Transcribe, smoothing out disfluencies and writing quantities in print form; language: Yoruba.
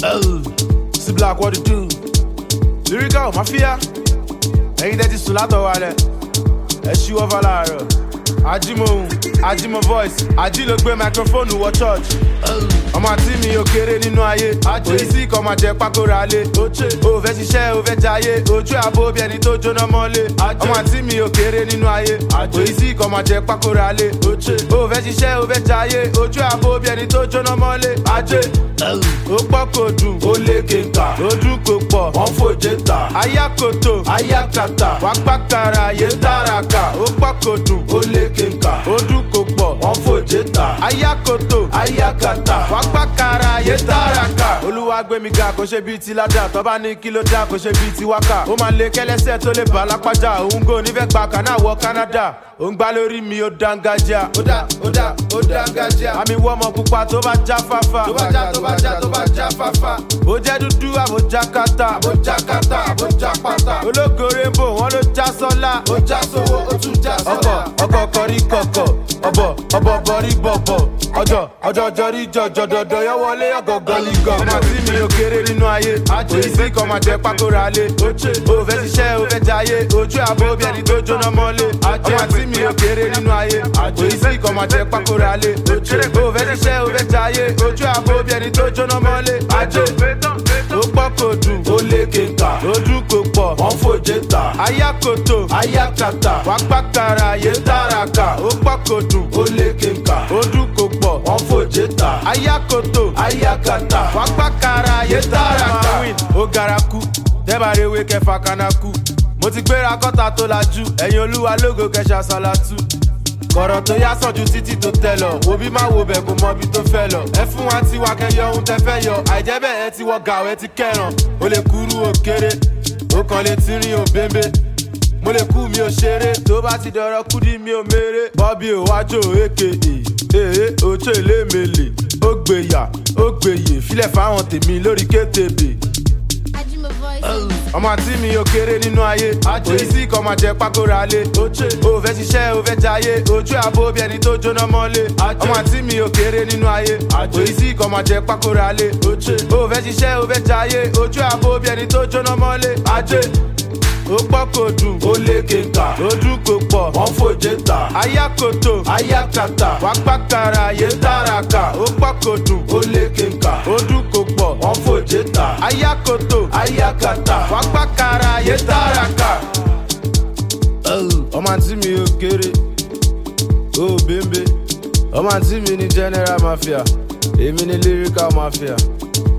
See Black, what to do? Lyrical, Mafia. Ain't that is Sulato Wale? Eshu of Alaro. Ajimo voice. Ajilo gbe microphone who church. Ọmọ àti mi ò kéré nínú ayé. Òyìnsí kan máa jẹ pákó ra lé. Ó fẹ́ ṣiṣẹ́, ó fẹ́ jayé. Ojú àbó bí ẹni tó jóná mọ́lé. Ọmọ àti mi ò kéré nínú ayé. Òyìnsí kan máa jẹ pákó ra lé. Ó fẹ́ ṣiṣẹ́, ó fẹ́ jayé. Ojú àbó bí ẹni tó jóná mọ́lé. Ajé. Ó pọ̀ kò dùn. Ó lé kéka. Ó dún kò pọ̀. Wọ́n fòjé ta. Ayákoto. Ayákata. Wá pàkàrà yé tàràkà. Ó pọ̀ kò dùn. Ó lé kéka. Ó dún kò pọ̀. Wọ́n fòjé ta. Ayákoto. Ayákata. Wá pàkàrà yé tàràkà. Olúwa gbé mi ga kò ṣe bíi ti ládà. Tọ́ba ní kí ló dá kò ṣe bíi ti wákà. Ó máa lé kẹ́lẹ́sẹ̀ tó lè bà lápájà. Òun gò nífẹ̀ẹ́ gba kànáà wọ Canada. Ó ń gbá lórí mi ó dángájá. Ó dángájá. Àmì wọ́mọ pupa tó bá já fáfá. Tó bá já fáfá. Ó jẹ́ dúdú àbò jákàtà. Àbò jápátá. Ológo rainbow wọn ló já sọ́lá. Ó já sówó ó tún já sọ́lá. Ọkọ̀ kọrí kọ̀kọ̀. Ọbọ̀ bọ̀rí bọ̀bọ̀. Ọjọ́ rí jọjọ dọ̀dọ̀ yọ wọlé ọgọ̀gọ̀ lígọ̀. Ọmọ tí mi ò kéré nínú ayé. Òyìnsí kan máa jẹ pákó ra lé. Ó fẹ́ ṣiṣẹ́, ó fẹ́ jayé. Ojú àbó bí ẹni tó jóná mọ́lé. Ọmọ tí mi ò kéré nínú ayé. Òyìnsí kan máa jẹ pákó ra lé. Ó fẹ́ ṣiṣẹ́, ó fẹ́ jayé. Ojú àbó bí ẹni tó jóná mọ́lé. Ajé. Ó pọ̀ kò dùn. Ó lé kéka. Ó dún kò pọ̀. Wọ́n fòjé ta. Ayákoto. Ayákata. Wá pàkàrà yé tàràkà. Ó pọ̀ kò dùn. Ó lé kéka. Ó dún kò pọ̀. Wọ́n fòjé ta. Ayákoto. Ayákata. Wá pàkàrà yé tàràkà. Ó gara kú. Dẹ́bàrèwé kẹfà kanaku. Mo ti gbéra kọ́ta tó lajú. Ẹ̀yin olúwa lógo kẹṣà sálátù. Kọ̀rọ̀ tó yá sàn ju títí tó tẹ lọ. Wo bí má wo bẹ̀ kò mọ bí tó fẹ́ lọ. Ẹ fún wa tí wa kẹyọ ohun tẹ fẹ́ yọ. Àìjẹ́ bẹ́ẹ̀ ẹ ti wọ gàwé ẹ ti kẹràn. O lè kúrú òkèrè. Ó kàn lè ti rin òbéńbé. Mo lè kú mi ò ṣeré. Tó bá ti dọ̀rọ̀ kúdí mi ò méré. Bọ́bí ò wájú èké. Ojú èlémèlè. Ó gbèyà, ó gbèyè. Fílẹ̀ fáwọn tèmi lórí kétébe. Ọmọ àti mi ò kéré nínú ayé. Òyìnsí kan máa jẹ pákó ra lé. Ó fẹ́ ṣiṣẹ́, ó fẹ́ jayé. Ojú àbó bí ẹni tó jóná mọ́lé. Ọmọ àti mi ò kéré nínú ayé. Òyìnsí kan máa jẹ pákó ra lé. Ó fẹ́ ṣiṣẹ́, ó fẹ́ jayé. Ojú àbó bí ẹni tó jóná mọ́lé. Ajé. Ó pọ̀ kò dùn. Ó lé kéka. Ó dún kò pọ̀. Wọ́n fòjé ta. Ayákoto. Ayákata. Wá pàkàrà yé tàràkà. Ó pọ̀ kò dùn. Ó lé kéka. Ó dún kò pọ̀. Wọ́n fòjé ta. Ayákoto. Ayákata. Wá pàkàrà yé tàràkà. Ọmọ àti mi ò kéré. Ó bèbè. Ọmọ àti mi ní General Mafia. Èmi ní Lyrical Mafia.